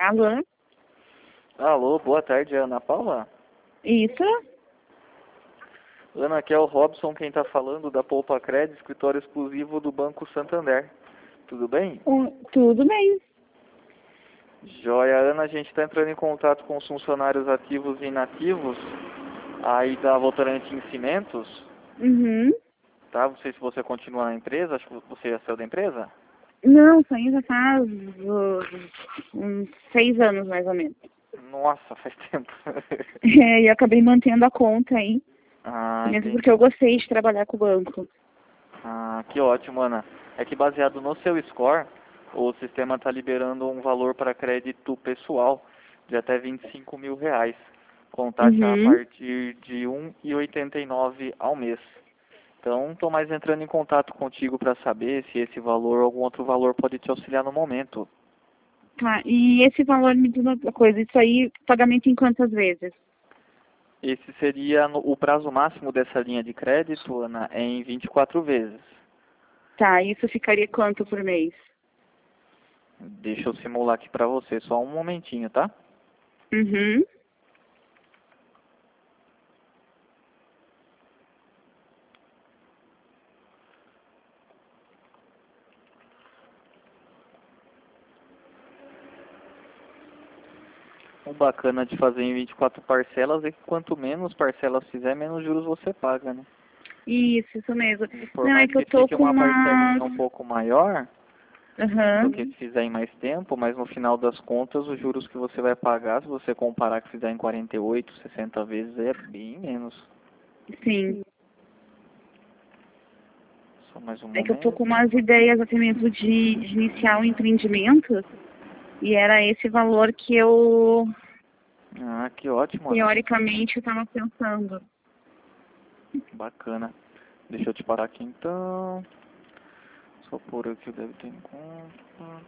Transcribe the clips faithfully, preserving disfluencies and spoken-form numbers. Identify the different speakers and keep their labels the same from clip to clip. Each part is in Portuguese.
Speaker 1: Alô?
Speaker 2: Alô, boa tarde, Ana Paula.
Speaker 1: Isso?
Speaker 2: Ana, aqui é o Robson, quem está falando da Poupa Cred, escritório exclusivo do Banco Santander. Tudo bem?
Speaker 1: Um, tudo bem.
Speaker 2: Joia, Ana, a gente está entrando em contato com os funcionários ativos e inativos aí da Votorantim Cimentos,
Speaker 1: Uhum.
Speaker 2: tá? Não sei se você continua na empresa, acho que você já saiu da empresa.
Speaker 1: Não, saí já faz uh, uns seis anos, mais ou menos.
Speaker 2: Nossa, faz tempo.
Speaker 1: É, e eu acabei mantendo a conta aí,
Speaker 2: Ah,
Speaker 1: mesmo
Speaker 2: entendi.
Speaker 1: porque eu gostei de trabalhar com o banco.
Speaker 2: Ah, que ótimo, Ana. É que baseado no seu score, o sistema está liberando um valor para crédito pessoal de até vinte e cinco mil reais, com taxa a
Speaker 1: Uhum.
Speaker 2: partir de um vírgula oitenta e nove ao mês. Então, estou mais entrando em contato contigo para saber se esse valor ou algum outro valor pode te auxiliar no momento.
Speaker 1: Tá, e esse valor me diz outra coisa, isso aí, pagamento em quantas vezes?
Speaker 2: Esse seria no- o prazo máximo dessa linha de crédito, Ana, é em vinte e quatro vezes.
Speaker 1: Tá, isso ficaria quanto por mês?
Speaker 2: Deixa eu simular aqui para você, só um momentinho, tá?
Speaker 1: Uhum.
Speaker 2: O bacana de fazer em vinte e quatro parcelas é que quanto menos parcelas fizer, menos juros você paga, né?
Speaker 1: Isso, isso mesmo.
Speaker 2: E por
Speaker 1: Não, é
Speaker 2: mais
Speaker 1: que eu
Speaker 2: que
Speaker 1: tô
Speaker 2: fique
Speaker 1: com
Speaker 2: uma
Speaker 1: uma...
Speaker 2: parcelinha um pouco maior do
Speaker 1: Aham.
Speaker 2: que se fizer em mais tempo, mas no final das contas, os juros que você vai pagar, se você comparar que fizer em quarenta e oito, sessenta vezes, é bem menos.
Speaker 1: Sim.
Speaker 2: Só mais um
Speaker 1: É que eu tô
Speaker 2: momento.
Speaker 1: com umas ideias até mesmo de, de iniciar um empreendimento e era esse valor que eu,
Speaker 2: Ah, que ótimo, Ana.
Speaker 1: teoricamente, estava pensando.
Speaker 2: Bacana. Deixa eu te parar aqui então. Só por aqui deve ter em conta.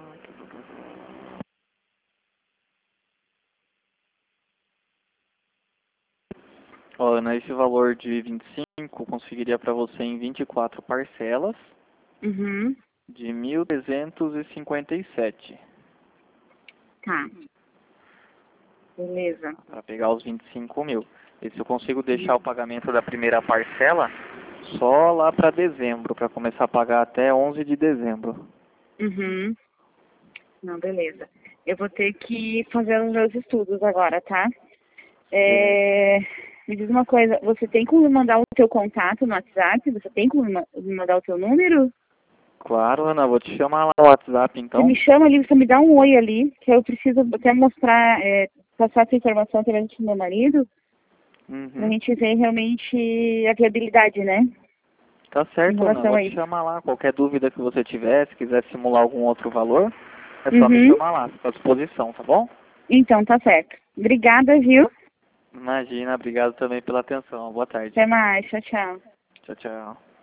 Speaker 2: Ó, Ana, esse valor de vinte e cinco conseguiria para você em vinte e quatro parcelas
Speaker 1: Uhum.
Speaker 2: de mil trezentos e cinquenta e sete.
Speaker 1: Tá. Beleza.
Speaker 2: Para pegar os vinte e cinco mil. Esse eu consigo deixar o pagamento da primeira parcela só lá para dezembro, para começar a pagar até onze de dezembro.
Speaker 1: Uhum. Não, beleza. Eu vou ter que fazer os meus estudos agora, tá? É, me diz uma coisa, você tem como me mandar o teu contato no WhatsApp? Você tem como me ma- me mandar o teu número?
Speaker 2: Claro, Ana, vou te chamar lá no WhatsApp
Speaker 1: Você me
Speaker 2: então.
Speaker 1: chama ali, você me dá um oi ali, que eu preciso até mostrar, é, passar essa informação também pro meu marido, pra
Speaker 2: Uhum.
Speaker 1: gente ver realmente a viabilidade, né?
Speaker 2: Tá
Speaker 1: Em
Speaker 2: certo, Ana,
Speaker 1: relação
Speaker 2: vou
Speaker 1: a
Speaker 2: te
Speaker 1: isso.
Speaker 2: chamar lá. Qualquer dúvida que você tiver, se quiser simular algum outro valor, é só me
Speaker 1: Uhum.
Speaker 2: chamar lá, fico à disposição, tá bom?
Speaker 1: Então, tá certo. Obrigada, viu?
Speaker 2: Imagina, obrigado também pela atenção. Boa tarde.
Speaker 1: Até mais. Tchau, tchau.
Speaker 2: Tchau, tchau.